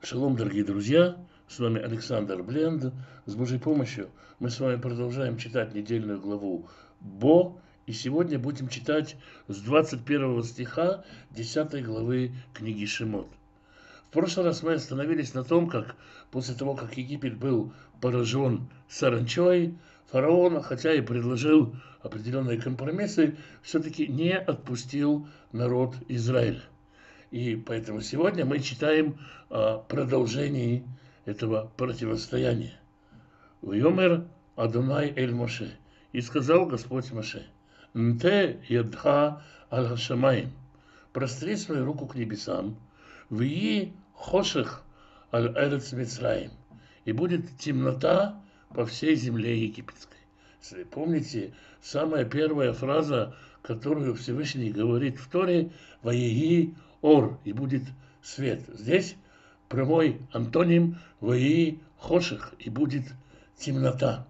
Шалом, дорогие друзья! С вами Александр Бленд. С Божьей помощью мы с вами продолжаем читать недельную главу Бо. И сегодня будем читать с 21 стиха 10 главы книги Шемот. В прошлый раз мы остановились на том, как после того, как Египет был поражен саранчой, фараон, хотя и предложил определенные компромиссы, все-таки не отпустил народ Израиля. И поэтому сегодня мы читаем о продолжении этого противостояния. «Вьомер Адонай эль Моше». И сказал Господь Моше: «Нте ядха аль хашамаим». Простри свою руку к небесам. «Вии хошех аль эрец Мицраим». И будет темнота по всей земле египетской. Если помните, самая первая фраза, которую Всевышний говорит в Торе: «Ваеги ор», и будет свет. Здесь прямой антоним «ваеги хошех», и будет темнота.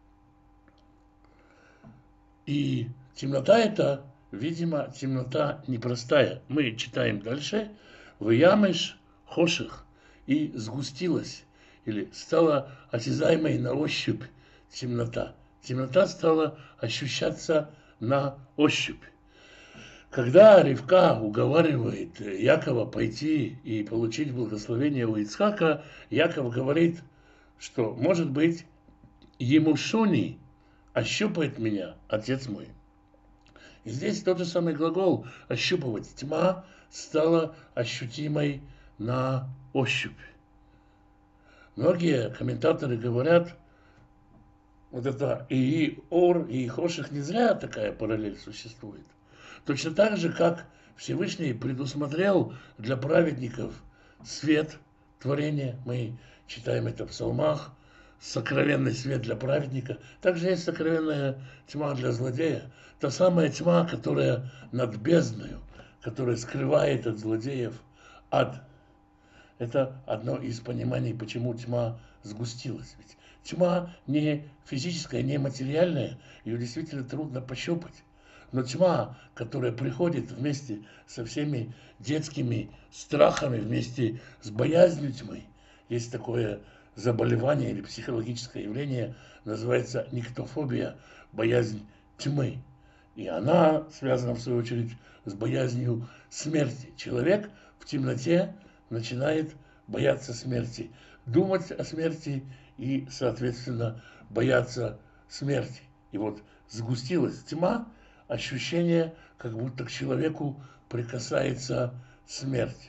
И темнота эта, видимо, темнота непростая. Мы читаем дальше: «Ваямеш хошех», и сгустилась, или стала осязаемой на ощупь темнота. Темнота стала ощущаться на ощупь. Когда Ривка уговаривает Якова пойти и получить благословение у Ицхака, Яков говорит, что, может быть, Емушуни ощупает меня, отец мой. И здесь тот же самый глагол «ощупывать». Тьма стала ощутимой на ощупь. Многие комментаторы говорят, вот это и ор, и хоших, не зря такая параллель существует. Точно так же, как Всевышний предусмотрел для праведников свет творения, мы читаем это в псалмах, сокровенный свет для праведника, также есть сокровенная тьма для злодея, та самая тьма, которая над бездною, которая скрывает от злодеев ад. Это одно из пониманий, почему тьма сгустилась. Ведь тьма не физическая, не материальная, ее действительно трудно пощупать. Но тьма, которая приходит вместе со всеми детскими страхами, вместе с боязнью тьмы, есть такое заболевание или психологическое явление, называется никтофобия, боязнь тьмы. И она связана, в свою очередь, с боязнью смерти. Человек в темноте начинает бояться смерти, думать о смерти и, соответственно, бояться смерти. И вот сгустилась тьма, ощущение, как будто к человеку прикасается смерть.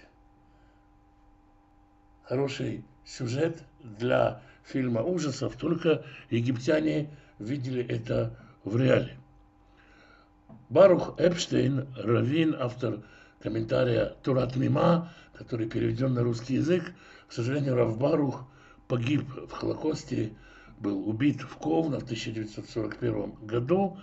Хороший сюжет для фильма ужасов, только египтяне видели это в реале. Барух Эпштейн, раввин, автор комментария Турат Мима, который переведен на русский язык, к сожалению, Рав Барух погиб в Холокосте, был убит в Ковно в 1941 году,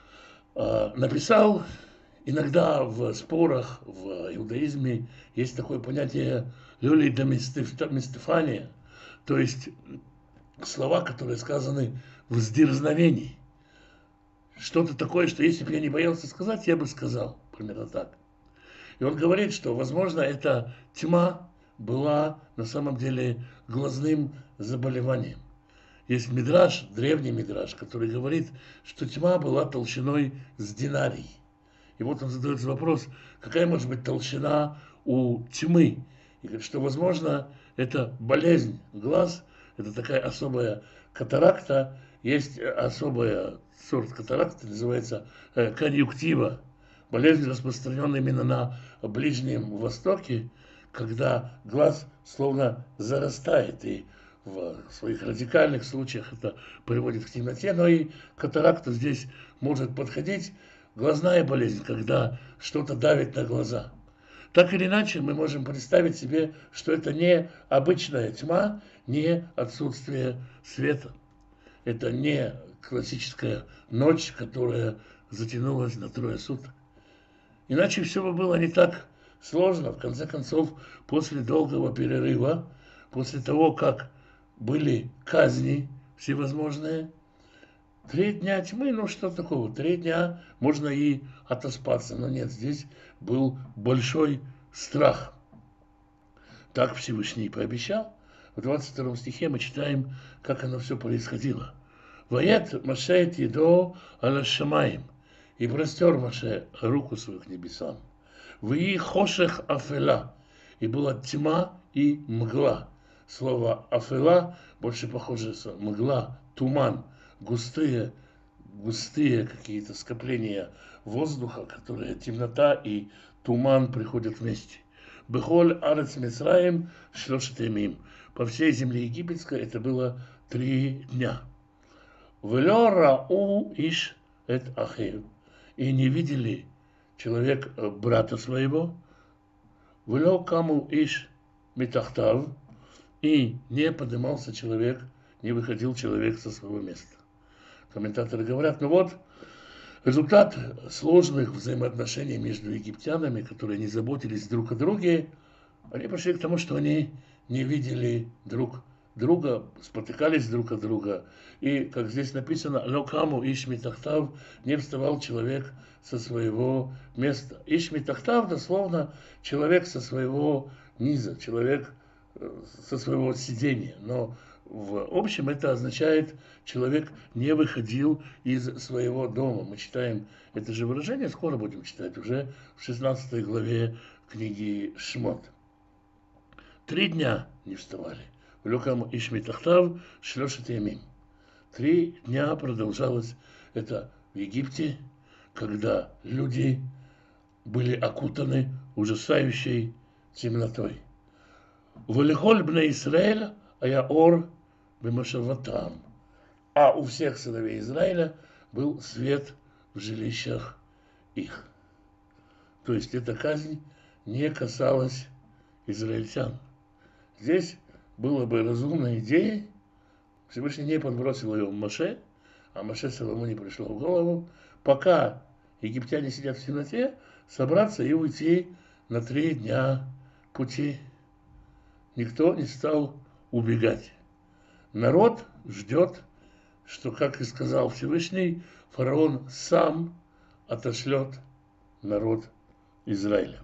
написал, иногда в спорах в иудаизме есть такое понятие «люлида мистефания», то есть слова, которые сказаны в сдерзновении. Что-то такое, что если бы я не боялся сказать, я бы сказал. Примерно так. И он говорит, что, возможно, эта тьма была на самом деле глазным заболеванием. Есть мидраш, древний мидраш, который говорит, что тьма была толщиной с динарий. И вот он задает вопрос, какая может быть толщина у тьмы. И говорит, что, возможно, это болезнь глаз, это такая особая катаракта. Есть особая сорт катаракты, называется конъюнктива. Болезнь, распространенная именно на Ближнем Востоке, когда глаз словно зарастает, и в своих радикальных случаях это приводит к темноте, но и катаракта здесь может подходить. Глазная болезнь, когда что-то давит на глаза. Так или иначе, мы можем представить себе, что это не обычная тьма, не отсутствие света. Это не классическая ночь, которая затянулась на 3 суток. Иначе все бы было не так сложно. В конце концов, после долгого перерыва, после того, как были казни всевозможные, 3 дня тьмы, ну что такого, 3 дня можно и отоспаться. Но нет, здесь был большой страх. Так Всевышний пообещал. В 22 стихе мы читаем, как оно все происходило. «Вает Маше едо аля шамаим». И простер Маше руку свою к небесам. «Вии хошех афела». И была тьма и мгла. Слово афела больше похоже на мгла, туман, густые какие-то скопления воздуха, которые темнота и туман приходят вместе. Бехоль арец Мицраим шлошет ямим. По всей земле египетской это было 3 дня. Велё рау иш эт ахею. И не видели человек брата своего. Велё каму иш митахтав. И не поднимался человек, не выходил человек со своего места. Комментаторы говорят, ну вот, результат сложных взаимоотношений между египтянами, которые не заботились друг о друге, они пришли к тому, что они не видели друг друга, спотыкались друг от друга. И, как здесь написано, «Локаму ишмитахтав», не вставал человек со своего места. Ишмитахтав, дословно, человек со своего низа, человек со своего сидения. Но в общем это означает, человек не выходил из своего дома. Мы читаем это же выражение, скоро будем читать, уже в 16 главе книги Шмот. 3 дня не вставали. Лёкам ишмитахтав шлёшет ямим. 3 дня продолжалось это в Египте, когда люди были окутаны ужасающей темнотой. «Валихоль бне Исраэль, а я ор бемашаватам». А у всех сыновей Израиля был свет в жилищах их. То есть эта казнь не касалась израильтян. Здесь было бы разумной идеей, Всевышний не подбросил ее Моше, а Моше самому не пришло в голову, пока египтяне сидят в темноте, собраться и уйти на 3 дня пути. Никто не стал убегать. Народ ждет, что, как и сказал Всевышний, фараон сам отошлет народ Израиля.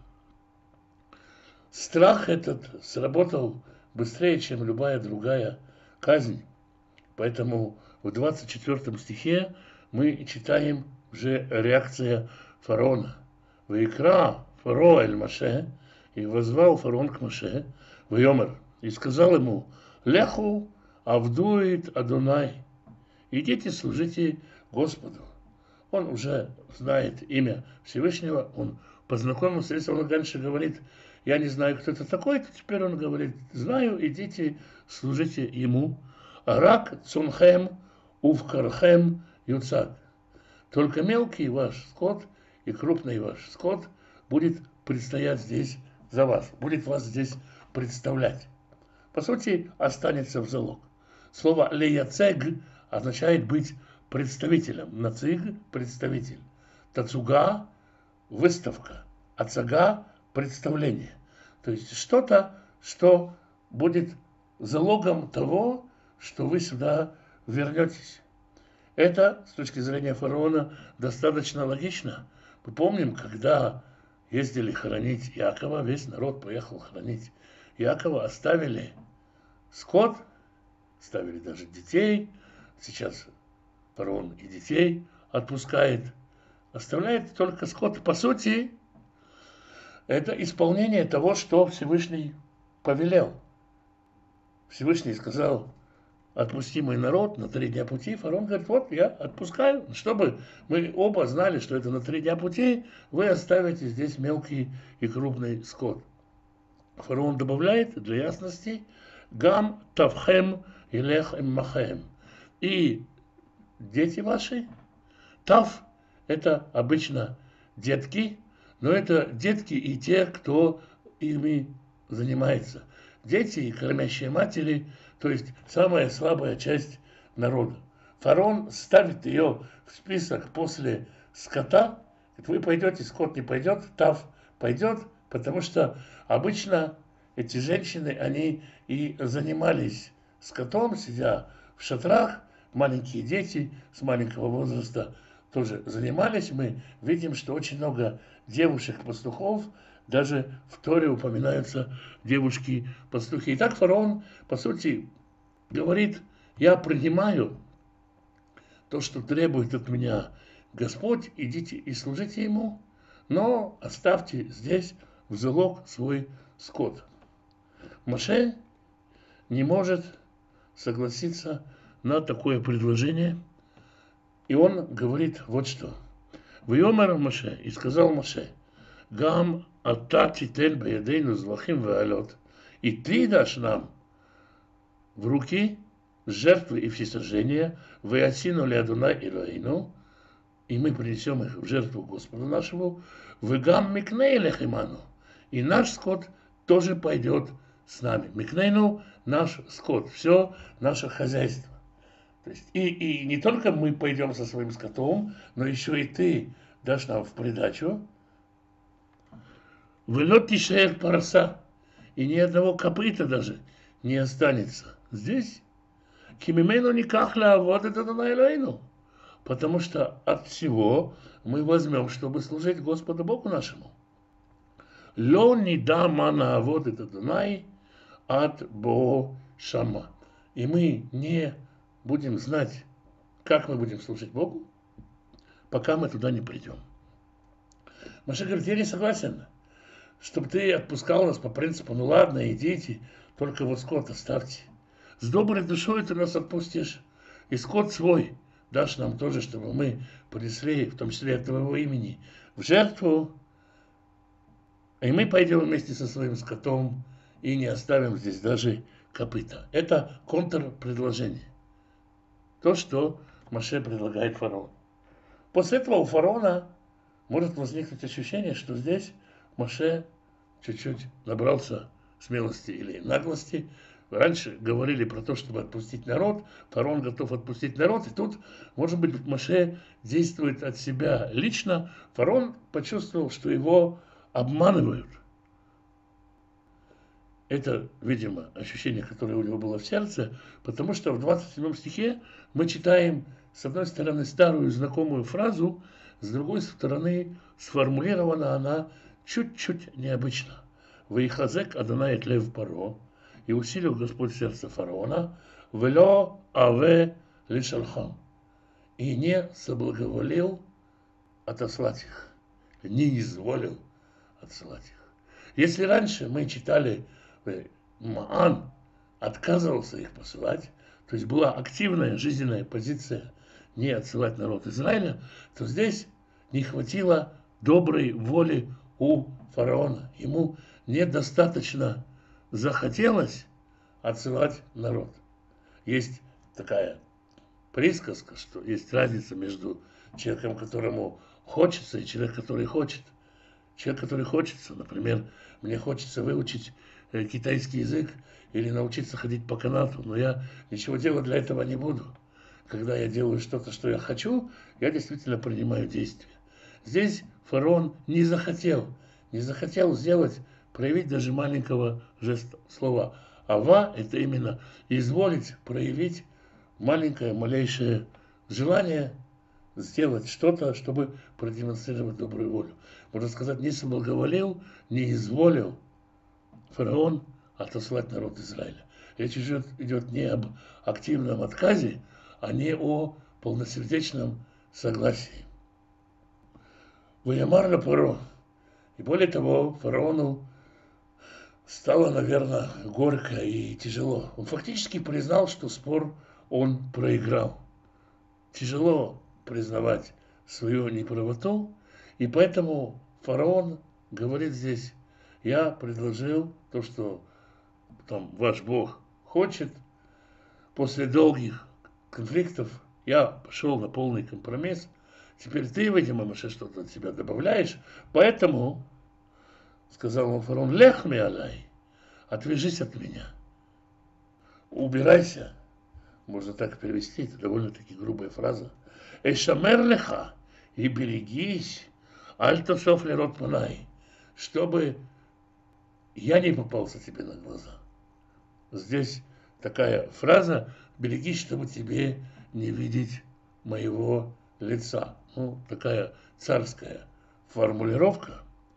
Страх этот сработал быстрее, чем любая другая казнь. Поэтому в 24 стихе мы читаем уже реакция фараона. «Ваикра фаро эль Моше», и воззвал фараон к Моше, «Вайомер», и сказал ему, «Леху авдует Адонай», идите служите Господу. Он уже знает имя Всевышнего, он познакомился, если он раньше говорит, я не знаю, кто это такой, то теперь он говорит, знаю, идите, служите ему. Рак цунхем увкархем юцак. Только мелкий ваш скот и крупный ваш скот будет предстоять здесь за вас, будет вас здесь представлять. По сути, останется в залог. Слово леяцег означает быть представителем. Нациг – представитель. Тацуга – выставка. Ацага – представление. То есть что-то, что будет залогом того, что вы сюда вернетесь. Это, с точки зрения фараона, достаточно логично. Мы помним, когда ездили хоронить Иакова, весь народ поехал хоронить Иакова, оставили скот, оставили даже детей. Сейчас фараон и детей отпускает, оставляет только скот. По сути, это исполнение того, что Всевышний повелел. Всевышний сказал, отпусти мой народ на 3 дня пути. Фараон говорит, вот я отпускаю, чтобы мы оба знали, что это на 3 дня пути, вы оставите здесь мелкий и крупный скот. Фараон добавляет для ясности, гам тавхем илех махем. И дети ваши, тав, это обычно детки, но это детки и те, кто ими занимается. Дети и кормящие матери, то есть самая слабая часть народа. Фараон ставит ее в список после скота. Вы пойдете, скот не пойдет, тав пойдет, потому что обычно эти женщины, они и занимались скотом, сидя в шатрах. Маленькие дети с маленького возраста тоже занимались. Мы видим, что очень много девушек-пастухов даже в Торе упоминаются девушки-пастухи. Итак, фараон, по сути, говорит, я принимаю то, что требует от меня Господь, идите и служите Ему, но оставьте здесь в залог свой скот. Моше не может согласиться на такое предложение, и он говорит вот что. «Вайомер Моше, и сказал Моше, гам ата титен беядейну звахим веалот, и ты дашь нам в руки жертвы и всесожжения, веясину леадуна Элоэйну, и мы принесем их в жертву Господу нашему, вегам микней лехиману, и наш скот тоже пойдет с нами. Микнейну наш скот, все наше хозяйство. То есть и не только мы пойдем со своим скотом, но еще и ты дашь нам в придачу. Велот тишеер параса, и ни одного копыта даже не останется. Здесь кимимену никак лавод это на Элоэйну, потому что от всего мы возьмем, чтобы служить Господу Богу нашему. Ло не да мана вот это Дунай от Бо Шама. И мы не будем знать, как мы будем служить Богу, пока мы туда не придем. Моше говорит, я не согласен, чтобы ты отпускал нас по принципу, ну ладно, идите, только вот скот оставьте. С доброй душой ты нас отпустишь, и скот свой дашь нам тоже, чтобы мы принесли, в том числе от твоего имени, в жертву, и мы пойдем вместе со своим скотом и не оставим здесь даже копыта. Это контрпредложение. То, что Моше предлагает фараону. После этого у фараона может возникнуть ощущение, что здесь Моше чуть-чуть набрался смелости или наглости. Раньше говорили про то, чтобы отпустить народ. Фараон готов отпустить народ. И тут, может быть, Моше действует от себя лично. Фараон почувствовал, что его обманывают. Это, видимо, ощущение, которое у него было в сердце, потому что в 27 стихе мы читаем, с одной стороны, старую знакомую фразу, с другой стороны, сформулирована она чуть-чуть необычно. «Ваихазек Адонай эт лев паро», и усилил Господь сердце фараона, «вело аве лишалхам», и не соблаговолил отослать их, не изволил отсылать их. Если раньше мы читали, Маан отказывался их посылать, то есть была активная жизненная позиция не отсылать народ Израиля, то здесь не хватило доброй воли у фараона. Ему недостаточно захотелось отсылать народ. Есть такая присказка, что есть разница между человеком, которому хочется, и человеком, который хочет. Человек, который хочется, например, мне хочется выучить китайский язык или научиться ходить по канату, но я ничего делать для этого не буду. Когда я делаю что-то, что я хочу, я действительно принимаю действия. Здесь фараон не захотел сделать, проявить даже маленького жеста, слова. Ава – это именно изволить проявить маленькое, малейшее желание сделать что-то, чтобы продемонстрировать добрую волю. Можно сказать, не соблаговолил, не изволил фараон отослать народ Израиля. Речь идет не об активном отказе, а не о полносердечном согласии. Ваямар Паро. И более того, фараону стало, наверное, горько и тяжело. Он фактически признал, что спор он проиграл. Тяжело признавать свою неправоту, и поэтому фараон говорит здесь, я предложил то, что там ваш Бог хочет. После долгих конфликтов я пошел на полный компромисс. Теперь ты, видимо, Моше, что-то от себя добавляешь. Поэтому, сказал ему фараон, лех ми алай, отвяжись от меня. Убирайся. Можно так перевести, это довольно-таки грубая фраза. Эшамер леха, и берегись, альтосов лерот панай, чтобы я не попался тебе на глаза. Здесь такая фраза, берегись, чтобы тебе не видеть моего лица. Ну, такая царская формулировка.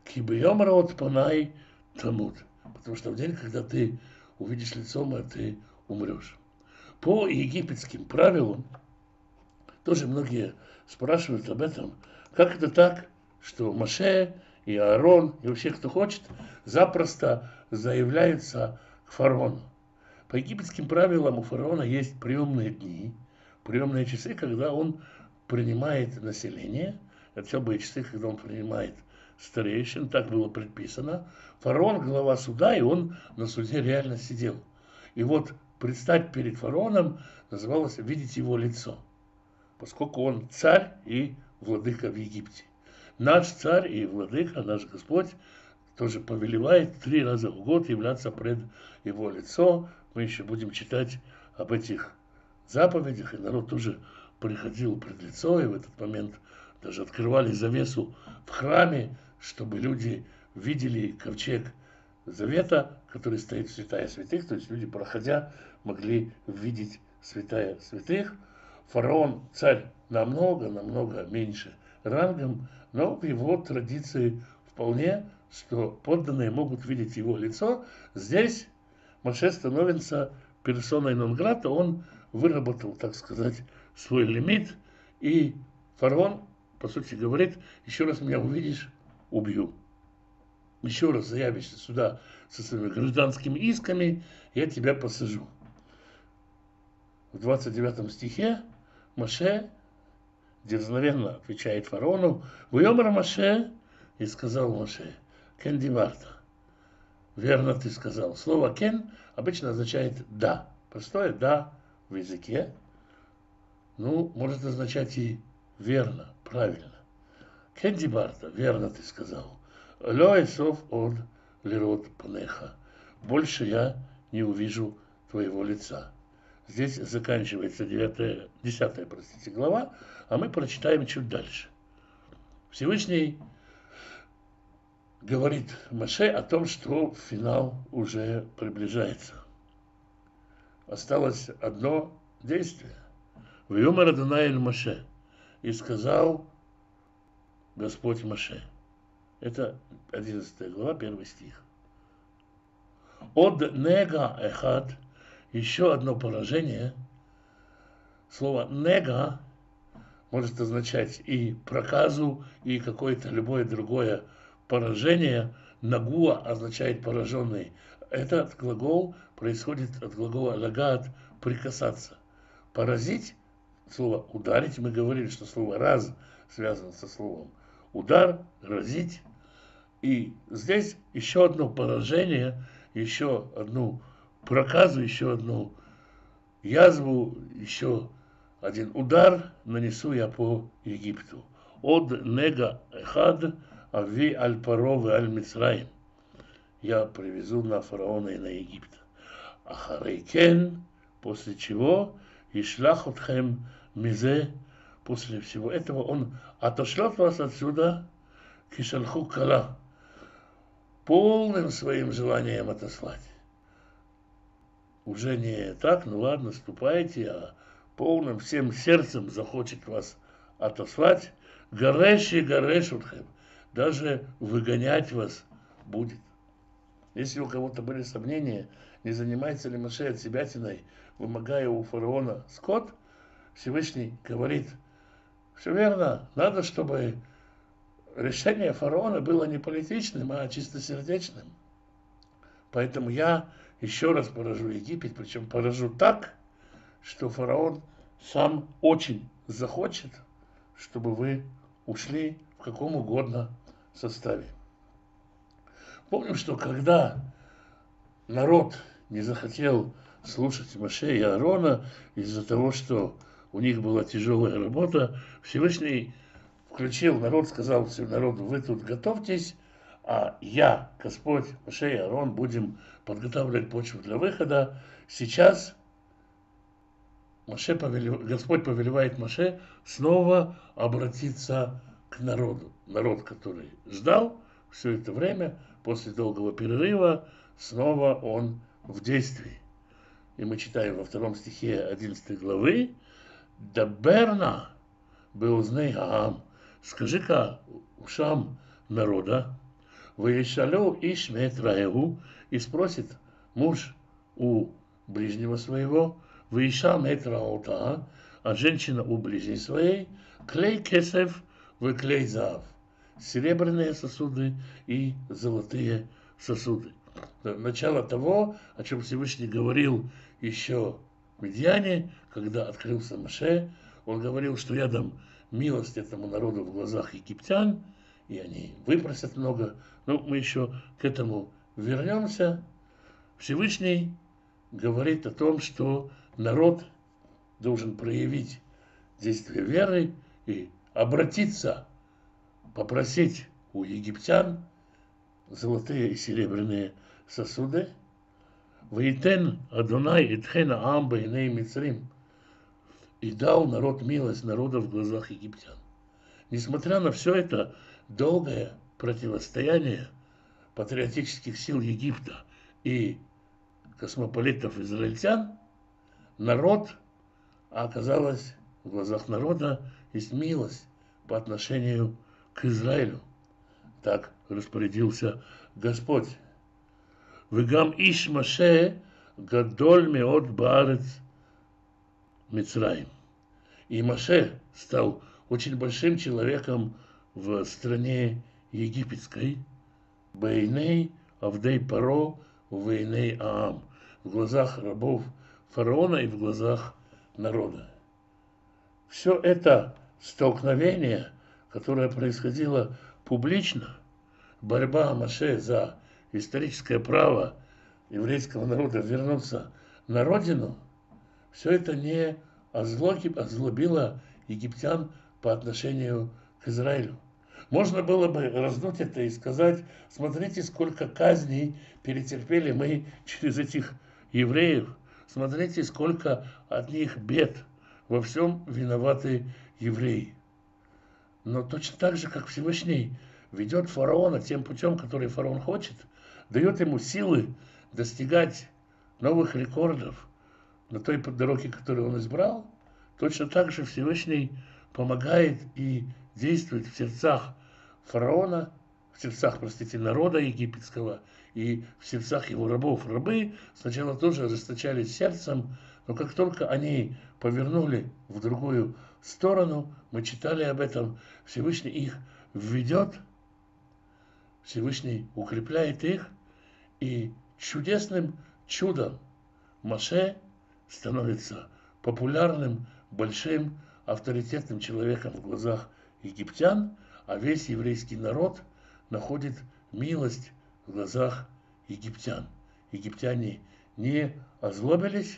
Кибьем рот панай тамут. Потому что в день, когда ты увидишь лицо мое, ты умрешь. По египетским правилам, тоже многие спрашивают об этом, как это так, что Моше и Аарон, и вообще кто хочет, запросто заявляются к фараону. По египетским правилам у фараона есть приемные дни, приемные часы, когда он принимает население, особые часы, когда он принимает старейшин, так было предписано. Фараон глава суда, и он на суде реально сидел. И вот предстать перед фараоном называлось видеть его лицо, поскольку он царь и владыка в Египте. Наш царь и владыка, наш Господь, тоже повелевает 3 раза в год являться пред его лицо. Мы еще будем читать об этих заповедях, и народ тоже приходил пред лицо, и в этот момент даже открывали завесу в храме, чтобы люди видели ковчег завета, который стоит в святая святых, то есть люди, проходя, могли видеть святая святых. Фараон, царь, намного меньше рангом, но в его традиции вполне, что подданные могут видеть его лицо. Здесь Моше становится персоной нон-грата, он выработал, так сказать, свой лимит, и фараон, по сути, говорит: еще раз меня увидишь, убью. Еще раз заявишься сюда со своими гражданскими исками, я тебя посажу. В 29 стихе Моше дерзновенно отвечает фараону: «Вьомар Моше», и сказал Моше, «Кен диварта», верно ты сказал. Слово «кен» обычно означает «да». Простое «да» в языке, может означать и «верно», «правильно». «Кен диварта», верно ты сказал. «Ло эсов од лирот панеха», больше я не увижу твоего лица. Здесь заканчивается 10 глава, а мы прочитаем чуть дальше. Всевышний говорит Моше о том, что финал уже приближается. Осталось одно действие. «Вьомар Адонай эль Моше», и сказал Господь Моше. Это 11 глава, 1 стих. «Од нега эхад», еще одно поражение. Слово «нега» может означать и проказу, и какое-то любое другое поражение. Нагуа означает пораженный. Этот глагол происходит от глагола лагат – прикасаться. Поразить, слово ударить, мы говорили, что слово раз связано со словом удар, разить. И здесь еще одно поражение, еще одну проказу, еще одну язву, еще один удар нанесу я по Египту. Од нега эхад ави аль паро ве аль Мицраим. Я привезу на фараона и на Египет. Ахарейкен, после чего ишлах отхем мизе, после всего этого он отошлет вас отсюда кишалху кала, полным своим желанием отослать. Уже не так, ладно, ступайте, а полным всем сердцем захочет вас отослать. Гареш и гареш утхем, даже выгонять вас будет. Если у кого-то были сомнения, не занимается ли Моше отсебятиной, вымогая у фараона скот, Всевышний говорит: все верно, надо, чтобы решение фараона было не политичным, а чистосердечным. Поэтому я еще раз поражу Египет, причем поражу так, что фараон сам очень захочет, чтобы вы ушли в каком угодно составе. Помним, что когда народ не захотел слушать Моше и Аарона из-за того, что у них была тяжелая работа, Всевышний включил народ, сказал всему народу: вы тут готовьтесь, а я, Господь, Моше и Аарон, будем подготавливать почву для выхода. Сейчас Господь повелевает Моше снова обратиться к народу. Народ, который ждал все это время, после долгого перерыва, снова он в действии. И мы читаем во 2 стихе 11 главы: «Даберна беузней хаам», скажи-ка ушам народа, Ваишалю иш меэт раэгу, и спросит муж у ближнего своего, Ваиша меэт раота, а женщина у ближней своей, клей кесев в клей зав, серебряные сосуды и золотые сосуды. Начало того, о чем Всевышний говорил еще в Медьяне, когда открылся Моше, он говорил, что я дам милость этому народу в глазах египтян, и они выпросят много. Но мы еще к этому вернемся. Всевышний говорит о том, что народ должен проявить действие веры и обратиться, попросить у египтян золотые и серебряные сосуды. «Ваитен Адонай итхен аам бейней Мицрим», и дал народ милость народа в глазах египтян. Несмотря на все это долгое противостояние патриотических сил Египта и космополитов-израильтян, народ, оказалось, в глазах народа есть милость по отношению к Израилю. Так распорядился Господь. «Вегам иш Моше гадоль меот баарец Мицраим». И Моше стал очень большим человеком в стране египетской. Бейней авдей паро вейней аам, в глазах рабов фараона и в глазах народа. Все это столкновение, которое происходило публично, борьба Моше за историческое право еврейского народа вернуться на родину, все это не озлобило египтян по отношению к Израилю. Можно было бы раздуть это и сказать: смотрите, сколько казней перетерпели мы через этих евреев, смотрите, сколько от них бед, во всем виноваты евреи. Но точно так же, как Всевышний ведет фараона тем путем, который фараон хочет, дает ему силы достигать новых рекордов на той дороге, которую он избрал, точно так же Всевышний помогает и действует в сердцах фараона, в сердцах, народа египетского и в сердцах его рабов. Рабы сначала тоже ожесточались сердцем, но как только они повернули в другую сторону, мы читали об этом, Всевышний их введет, Всевышний укрепляет их, и чудесным чудом Моше становится популярным, большим, авторитетным человеком в глазах египтян, а весь еврейский народ находит милость в глазах египтян. Египтяне не озлобились,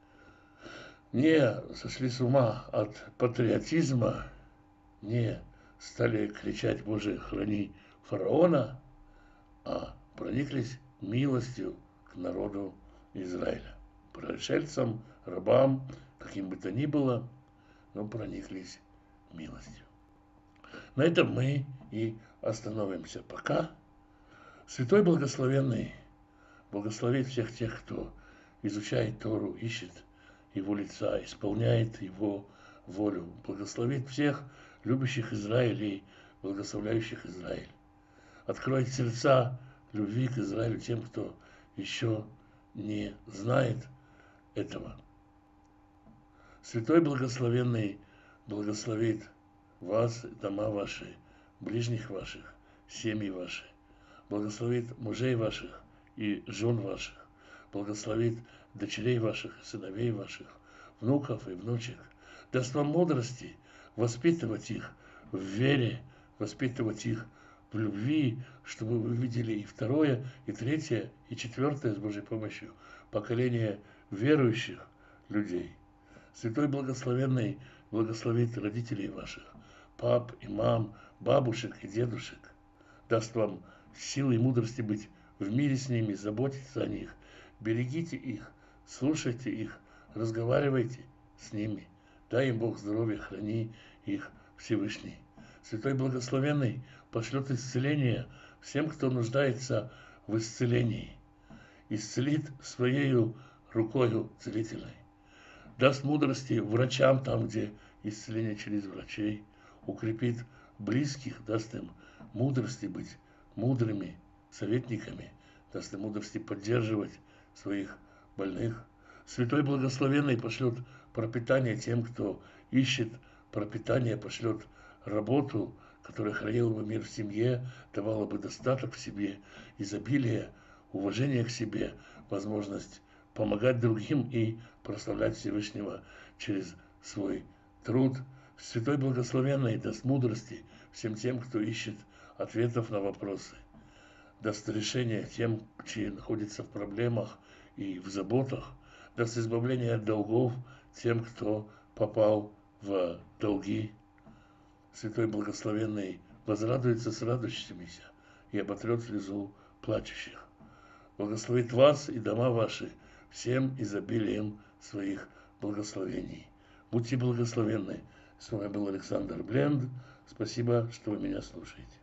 не сошли с ума от патриотизма, не стали кричать: «Боже, храни фараона», а прониклись милостью к народу Израиля. Пришельцам, рабам, каким бы то ни было, но прониклись милостью. На этом мы и остановимся пока. Святой Благословенный благословит всех тех, кто изучает Тору, ищет Его лица, исполняет Его волю. Благословит всех любящих Израиль и благословляющих Израиль. Откроет сердца любви к Израилю тем, кто еще не знает этого. Святой Благословенный благословит вас, дома ваши, ближних ваших, семьи ваши, благословит мужей ваших и жен ваших, благословит дочерей ваших, сыновей ваших, внуков и внучек, даст вам мудрости воспитывать их в вере, воспитывать их в любви, чтобы вы видели и второе, и третье, и четвертое с Божьей помощью поколение верующих людей. Святой Благословенный благословит родителей ваших, пап и мам, бабушек и дедушек, даст вам силы и мудрости быть в мире с ними, заботиться о них, берегите их, слушайте их, разговаривайте с ними, дай им Бог здоровья, храни их Всевышний. Святой Благословенный пошлет исцеление всем, кто нуждается в исцелении, исцелит своею рукою целительной, даст мудрости врачам там, где исцеление через врачей, укрепит близких, даст им мудрости быть мудрыми советниками, даст им мудрости поддерживать своих больных. Святой Благословенный пошлет пропитание тем, кто ищет пропитание, пошлет работу, которая хранила бы мир в семье, давала бы достаток в себе, изобилие, уважение к себе, возможность помогать другим и прославлять Всевышнего через свой труд. Святой Благословенный даст мудрости всем тем, кто ищет ответов на вопросы, даст решение тем, чьи находятся в проблемах и в заботах, даст избавление от долгов тем, кто попал в долги. Святой Благословенный возрадуется с радующимися и оботрет слезу плачущих. Благословит вас и дома ваши всем изобилием своих благословений. Будьте благословенны. С вами был Александр Бленд. Спасибо, что вы меня слушаете.